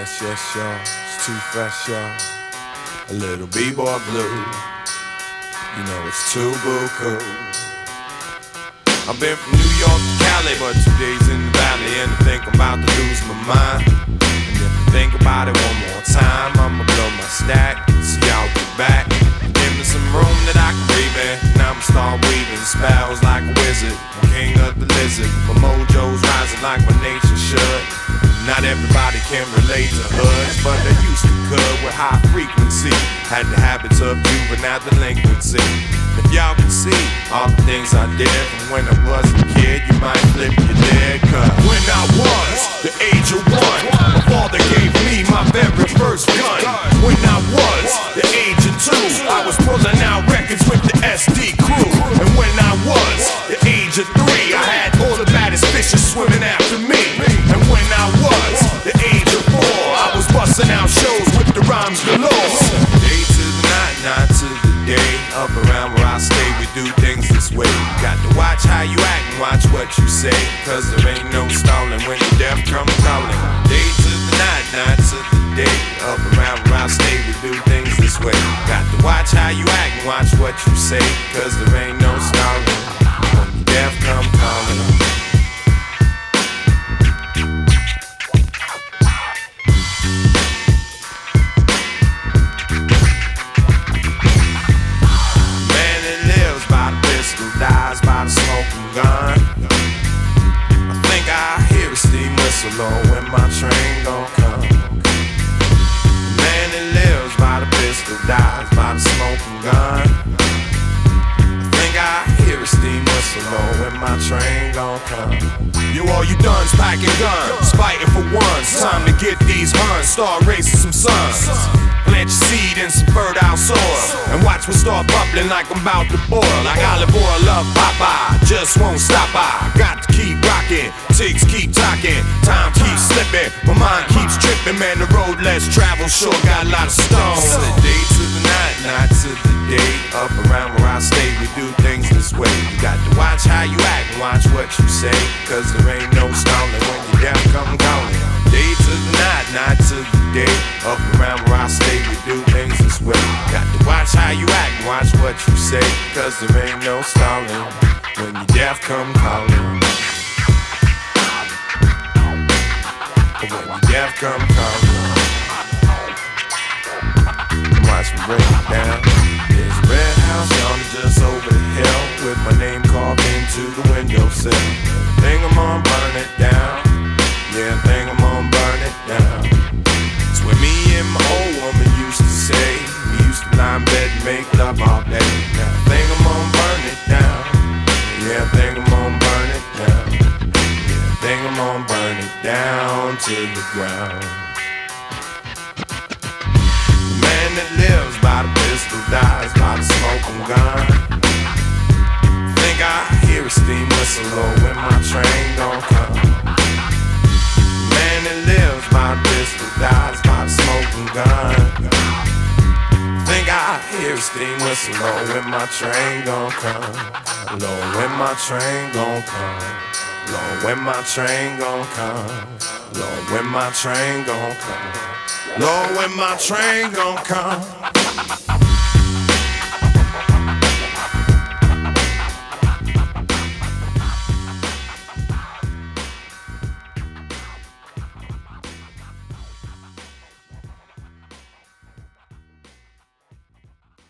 Yes, y'all. It's too fresh, y'all. A little B-boy blue. You know it's too cool. I've been from New York to Cali, but 2 days in the valley, and I think I'm about to lose my mind. And if I think about it one more time, I'ma blow my stack. So y'all get back. Give me some room that I can breathe in, and I'ma start weaving spells like a wizard. I'm king of the lizard. My mojo's rising like my nature should. Not everybody can relate to hoods, but they used to could with high frequency. Had the habits of juvenile delinquency. If y'all can see all the things I did from when I was a kid, you might flip your lid. Cause when I was the age of 1, my father gave me my very first gun. When I was the age of 2, I was pulling out records with the SD crew. And when I was the age of 3, I had all the baddest fishes swimming after me. And when I was the age of 4, I was busting out shows with the rhymes galore. Day to the night, night to the day. Up around where I stay, we do things this way. You got to watch how you act and watch what you say, cause there ain't no stalling when the death comes calling. Day to the night, night to the day. Up around where I stay, we do things this way. Got to watch how you act and watch what you say, cause there ain't no stalling when the death comes calling. Dies by the smoking gun. I think I hear a steam whistle on when my train gon' come. The man that lives by the pistol dies by the smoking gun. I think I hear a steam whistle on when my train gon' come. You all you done's packing guns, fighting for ones. Time to get these huns, start raising some sons. Plant your seed in some fertile soil, and watch me start bubbling like I'm about to boil. Like olive oil, love Popeye, just won't stop. I got to keep rocking, ticks keep talking, time keeps slipping, my mind keeps tripping. Man, the road less traveled, sure got a lot of stones. Day to the night, night to the day. Up around where I stay, we do things this way. You got to watch how you act and watch what you say, cause there ain't no stalling when your death come calling. Day to the night, night to the day. Up around where I stay, we do things this way. Got to watch how you act and watch what you say, cause there ain't no stalling when your death come calling. When your death come calling. Watch me break it down. There's a red house yonder just over the hill, with my name carved into the windowsill. Think I'm gonna burn it down. Yeah, I think I'm gonna burn it down. It's where me and my old woman used to say. We used to lie in bed and make love all day. Now I think I'm gonna burn it down. Yeah, I think I'm gonna burn it down. Yeah, I think I'm gonna burn it down to the ground. The man that lives by the pistol dies by the smoking gun. Think I hear a steam whistle or when my train gon' come. That lives by the pistol dies by the smoking gun. Think I hear a steam whistle, Lord, when my train gon' come. Lord, when my train gon' come. Lord, when my train gon' come. Lord, when my train gon' come. Lord, when my train gon' come.